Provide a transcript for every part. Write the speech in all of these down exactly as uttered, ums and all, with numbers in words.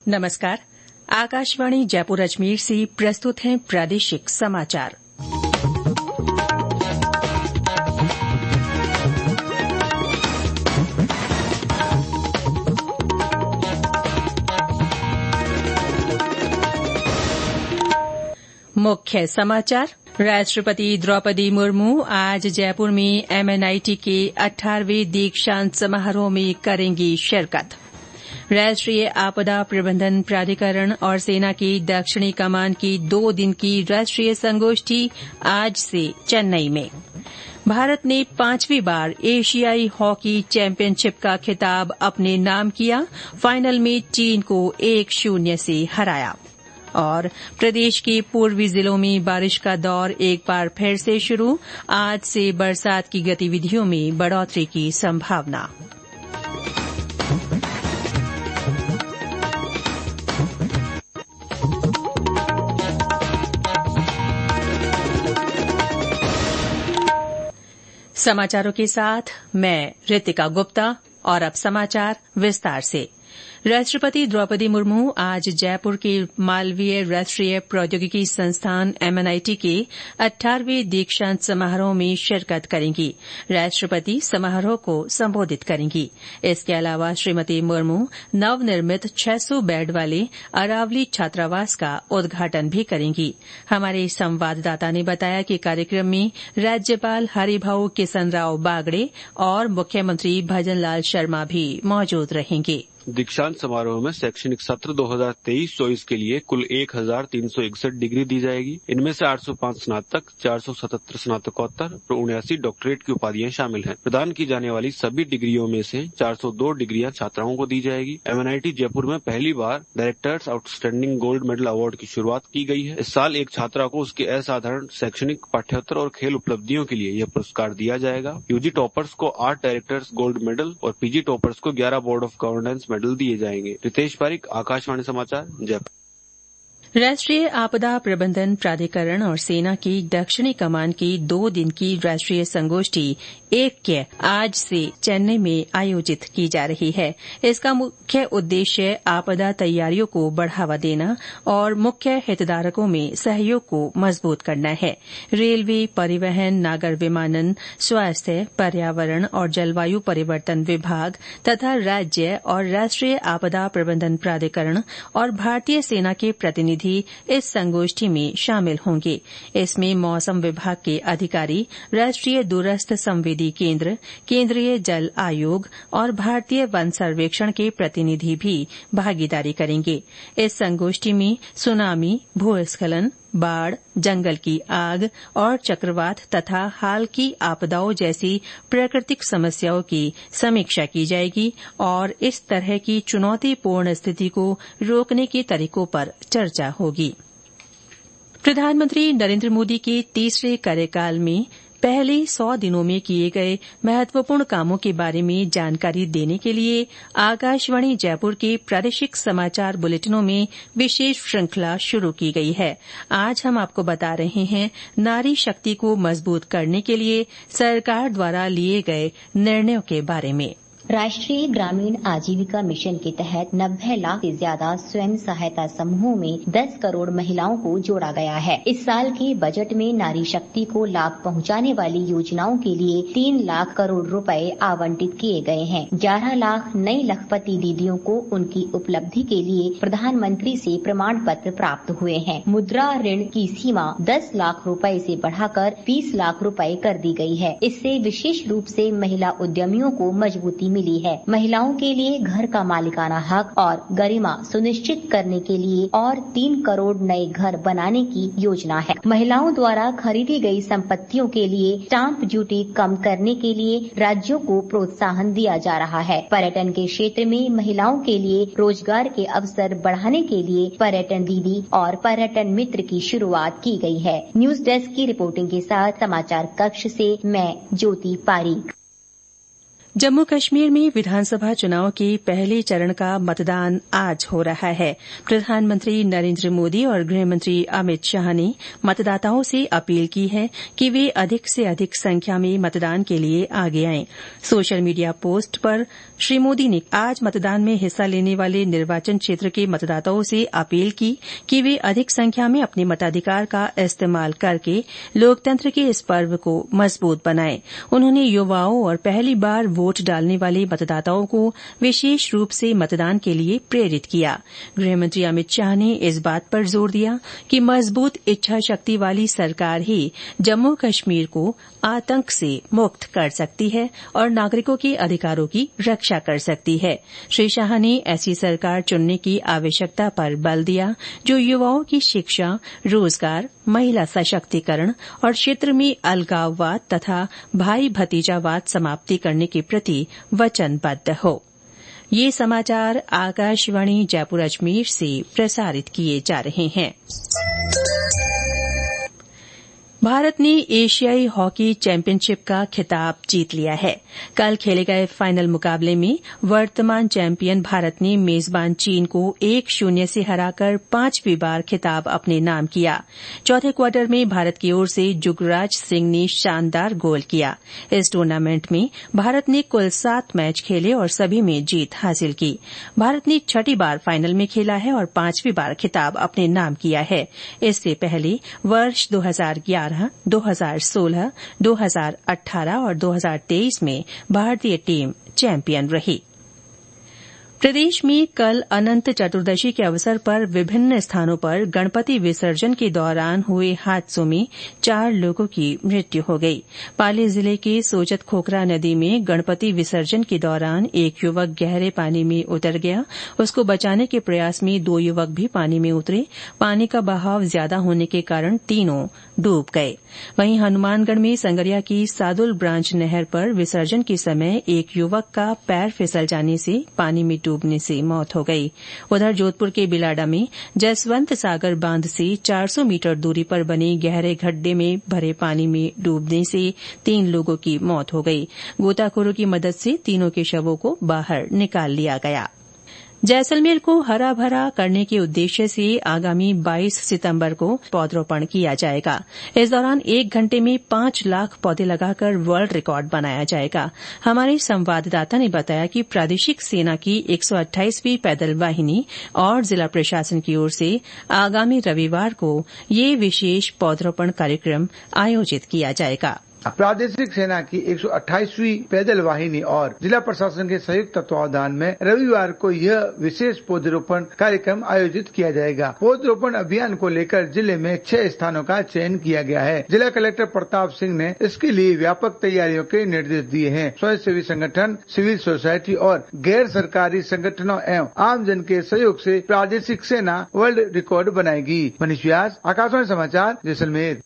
नमस्कार। आकाशवाणी जयपुर अजमेर से प्रस्तुत हैं प्रादेशिक समाचार। मुख्य समाचार। राष्ट्रपति द्रौपदी मुर्मू आज जयपुर में एमएनआईटी के अठारहवें दीक्षांत समारोह में करेंगी शिरकत। राष्ट्रीय आपदा प्रबंधन प्राधिकरण और सेना की दक्षिणी कमान की दो दिन की राष्ट्रीय संगोष्ठी आज से चेन्नई में। भारत ने पांचवी बार एशियाई हॉकी चैंपियनशिप का खिताब अपने नाम किया। फाइनल में चीन को एक शून्य से हराया। और प्रदेश के पूर्वी जिलों में बारिश का दौर एक बार फिर से शुरू। आज से बरसात की गतिविधियों में बढ़ोतरी की संभावना। समाचारों के साथ मैं रितिका गुप्ता। और अब समाचार विस्तार से। राष्ट्रपति द्रौपदी मुर्मू आज जयपुर के मालवीय राष्ट्रीय प्रौद्योगिकी संस्थान एमएनआईटी के अठारहवें दीक्षांत समारोह में शिरकत करेंगी। राष्ट्रपति समारोह को संबोधित करेंगी। इसके अलावा श्रीमती मुर्मू नवनिर्मित छह सौ बेड वाले अरावली छात्रावास का उद्घाटन भी करेंगी। हमारे संवाददाता ने बताया कि कार्यक्रम में राज्यपाल हरिभाऊ किसनराव बागड़े और मुख्यमंत्री भजन लाल शर्मा भी मौजूद रहेंगे। दीक्षांत समारोह में शैक्षणिक सत्र दो हज़ार तेईस चौबीस के लिए कुल एक हजार तीन सौ इकसठ डिग्री दी जाएगी। इनमें से आठ सौ पांच स्नातक, चार सौ सतहत्तर स्नातकोत्तर और उन्यासी डॉक्टरेट की उपाधियां शामिल हैं। प्रदान की जाने वाली सभी डिग्रियों में से चार सौ दो डिग्रियां छात्राओं को दी जाएगी। एमएनआईटी जयपुर में पहली बार directors outstanding gold medal award की शुरुआत की गई है। इस साल एक छात्रा को उसके असाधारण शैक्षणिक, पाठ्येतर और खेल उपलब्धियों के लिए यह पुरस्कार दिया जाएगा। यूजी टॉपर्स को आठ डायरेक्टर्स गोल्ड मेडल और पीजी टॉपर्स को ग्यारह बोर्ड ऑफ गवर्नेंस मेडल दिए जाएंगे। रितेश पारिक, आकाशवाणी समाचार, जयपुर। राष्ट्रीय आपदा प्रबंधन प्राधिकरण और सेना की दक्षिणी कमान की दो दिन की राष्ट्रीय संगोष्ठी ऐक्य आज से चेन्नई में आयोजित की जा रही है। इसका मुख्य उद्देश्य आपदा तैयारियों को बढ़ावा देना और मुख्य हितधारकों में सहयोग को मजबूत करना है। रेलवे, परिवहन, नागर विमानन, स्वास्थ्य, पर्यावरण और जलवायु परिवर्तन विभाग तथा राज्य और राष्ट्रीय आपदा प्रबंधन प्राधिकरण और भारतीय सेना के प्रतिनिधि इस संगोष्ठी में शामिल होंगे। इसमें मौसम विभाग के अधिकारी, राष्ट्रीय दूरस्थ संवेदी केंद्र, केंद्रीय जल आयोग और भारतीय वन सर्वेक्षण के प्रतिनिधि भी भागीदारी करेंगे। इस संगोष्ठी में सुनामी, भूस्खलन, बाढ़, जंगल की आग और चक्रवात तथा हाल की आपदाओं जैसी प्राकृतिक समस्याओं की समीक्षा की जाएगी और इस तरह की चुनौतीपूर्ण स्थिति को रोकने के तरीकों पर चर्चा होगी। प्रधानमंत्री नरेंद्र मोदी के तीसरे कार्यकाल में पहले सौ दिनों में किए गए महत्वपूर्ण कामों के बारे में जानकारी देने के लिए आकाशवाणी जयपुर के प्रादेशिक समाचार बुलेटिनों में विशेष श्रृंखला शुरू की गई है। आज हम आपको बता रहे हैं नारी शक्ति को मजबूत करने के लिए सरकार द्वारा लिए गए निर्णयों के बारे में। राष्ट्रीय ग्रामीण आजीविका मिशन के तहत नब्बे लाख से ज्यादा स्वयं सहायता समूहों में दस करोड़ महिलाओं को जोड़ा गया है। इस साल के बजट में नारी शक्ति को लाभ पहुंचाने वाली योजनाओं के लिए तीन लाख करोड़ रुपए आवंटित किए गए हैं। ग्यारह लाख नई लखपति दीदियों को उनकी उपलब्धि के लिए प्रधानमंत्री से प्रमाण पत्र प्राप्त हुए हैं। मुद्रा ऋण की सीमा दस लाख रुपए से बढ़ाकर बीस लाख रुपए कर दी गई है। इससे विशेष रूप से महिला उद्यमियों को मजबूती मिली है। महिलाओं के लिए घर का मालिकाना हक और गरिमा सुनिश्चित करने के लिए और तीन करोड़ नए घर बनाने की योजना है। महिलाओं द्वारा खरीदी गई संपत्तियों के लिए स्टाम्प ड्यूटी कम करने के लिए राज्यों को प्रोत्साहन दिया जा रहा है। पर्यटन के क्षेत्र में महिलाओं के लिए रोजगार के अवसर बढ़ाने के लिए पर्यटन दीदी और पर्यटन मित्र की शुरुआत की गई है। न्यूज डेस्क की रिपोर्टिंग के साथ समाचार कक्ष से मैं ज्योति पारीक। जम्मू कश्मीर में विधानसभा चुनाव के पहले चरण का मतदान आज हो रहा है। प्रधानमंत्री नरेंद्र मोदी और गृहमंत्री अमित शाह ने मतदाताओं से अपील की है कि वे अधिक से अधिक संख्या में मतदान के लिए आगे आएं। सोशल मीडिया पोस्ट पर श्री मोदी ने आज मतदान में हिस्सा लेने वाले निर्वाचन क्षेत्र के मतदाताओं से अपील की कि वे अधिक संख्या में अपने मताधिकार का इस्तेमाल करके लोकतंत्र के इस पर्व को मजबूत बनाएं। उन्होंने युवाओं और पहली बार वोट डालने वाले मतदाताओं को विशेष रूप से मतदान के लिए प्रेरित किया। गृहमंत्री अमित शाह ने इस बात पर जोर दिया कि मजबूत इच्छा शक्ति वाली सरकार ही जम्मू कश्मीर को आतंक से मुक्त कर सकती है और नागरिकों के अधिकारों की रक्षा कर सकती है। श्री शाह ने ऐसी सरकार चुनने की आवश्यकता पर बल दिया जो युवाओं की शिक्षा, रोजगार, महिला सशक्तिकरण और क्षेत्र में अलगाववाद तथा भाई भतीजावाद समाप्ति करने के प्रति वचनबद्ध हो। ये समाचार आकाशवाणी जयपुर अजमेर से प्रसारित किए जा रहे हैं। भारत ने एशियाई हॉकी चैंपियनशिप का खिताब जीत लिया है। कल खेले गए फाइनल मुकाबले में वर्तमान चैंपियन भारत ने मेजबान चीन को एक शून्य से हराकर पांचवीं बार खिताब अपने नाम किया। चौथे क्वार्टर में भारत की ओर से जुगराज सिंह ने शानदार गोल किया। इस टूर्नामेंट में भारत ने कुल सात मैच खेले और सभी में जीत हासिल की। भारत ने छठी बार फाइनल में खेला है और पांचवीं बार खिताब अपने नाम किया है। इससे पहले वर्ष दो हजार ग्यारह, दो हजार सोलह, दो हजार अठारह और दो हजार तेईस में भारतीय टीम चैंपियन रही। प्रदेश में कल अनंत चतुर्दशी के अवसर पर विभिन्न स्थानों पर गणपति विसर्जन के दौरान हुए हादसों में चार लोगों की मृत्यु हो गई। पाली जिले के सोजत खोखरा नदी में गणपति विसर्जन के दौरान एक युवक गहरे पानी में उतर गया। उसको बचाने के प्रयास में दो युवक भी पानी में उतरे। पानी का बहाव ज्यादा होने के कारण तीनों डूब गए। वहीं हनुमानगढ़ में संगरिया की सादुल ब्रांच नहर पर विसर्जन के समय एक युवक का पैर फिसल जाने से पानी में डूबने से मौत हो गई। उधर जोधपुर के बिलाडा में जसवंत सागर बांध से चार सौ मीटर दूरी पर बने गहरे गड्ढे में भरे पानी में डूबने से तीन लोगों की मौत हो गई। गोताखोरों की मदद से तीनों के शवों को बाहर निकाल लिया गया। जैसलमेर को हरा भरा करने के उद्देश्य से आगामी बाईस सितंबर को पौधरोपण किया जाएगा। इस दौरान एक घंटे में पांच लाख पौधे लगाकर वर्ल्ड रिकॉर्ड बनाया जाएगा। हमारे संवाददाता ने बताया कि प्रादेशिक सेना की एक सौ अट्ठाईसवीं पैदल वाहिनी और जिला प्रशासन की ओर से आगामी रविवार को ये विशेष पौधरोपण कार्यक्रम आयोजित किया जाएगा। प्रादेशिक सेना की एक सौ अट्ठाईसवीं पैदल वाहिनी और जिला प्रशासन के संयुक्त तत्वावधान में रविवार को यह विशेष पौधरोपण कार्यक्रम आयोजित किया जाएगा। पौधरोपण अभियान को लेकर जिले में छह स्थानों का चयन किया गया है। जिला कलेक्टर प्रताप सिंह ने इसके लिए व्यापक तैयारियों के निर्देश दिए हैं। स्वयंसेवी संगठन, सिविल सोसाइटी और गैर सरकारी संगठनों एवं आम जन के सहयोग से प्रादेशिक सेना वर्ल्ड रिकॉर्ड बनाएगी। मनीष व्यास, आकाशवाणी समाचार, जैसलमेर।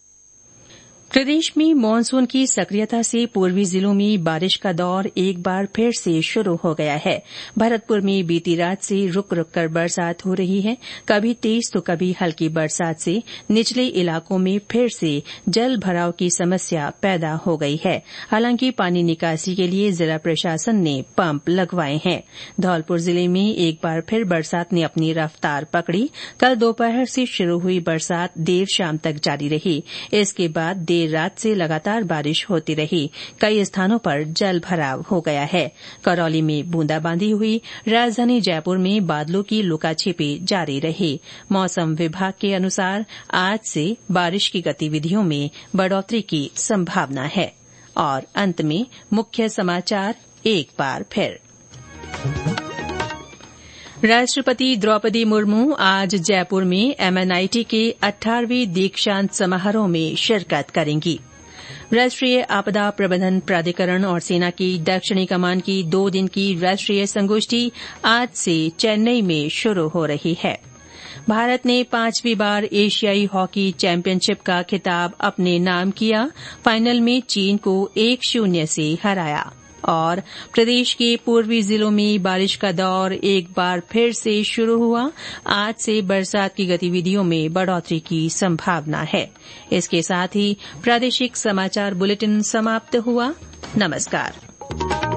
प्रदेश में मानसून की सक्रियता से पूर्वी जिलों में बारिश का दौर एक बार फिर से शुरू हो गया है। भरतपुर में बीती रात से रुक रुक कर बरसात हो रही है। कभी तेज तो कभी हल्की बरसात से निचले इलाकों में फिर से जल भराव की समस्या पैदा हो गई है। हालांकि पानी निकासी के लिए जिला प्रशासन ने पंप लगवाए हैं। धौलपुर जिले में एक बार फिर बरसात ने अपनी रफ्तार पकड़ी। कल दोपहर से शुरू हुई बरसात देर शाम तक जारी रही। इसके बाद देर रात से लगातार बारिश होती रही। कई स्थानों पर जल भराव हो गया है। करौली में बूंदाबांदी हुई। राजधानी जयपुर में बादलों की लुकाछिपी जारी रही। मौसम विभाग के अनुसार आज से बारिश की गतिविधियों में बढ़ोतरी की संभावना है। और अंत में मुख्य समाचार एक बार फिर। राष्ट्रपति द्रौपदी मुर्मू आज जयपुर में एमएनआईटी के अठारहवीं दीक्षांत समारोह में शिरकत करेंगी। राष्ट्रीय आपदा प्रबंधन प्राधिकरण और सेना की दक्षिणी कमान की दो दिन की राष्ट्रीय संगोष्ठी आज से चेन्नई में शुरू हो रही है। भारत ने पांचवीं बार एशियाई हॉकी चैंपियनशिप का खिताब अपने नाम किया। फाइनल में चीन को एक शून्य से हराया। और प्रदेश के पूर्वी जिलों में बारिश का दौर एक बार फिर से शुरू हुआ। आज से बरसात की गतिविधियों में बढ़ोतरी की संभावना है। इसके साथ ही प्रादेशिक समाचार बुलेटिन समाप्त हुआ। नमस्कार।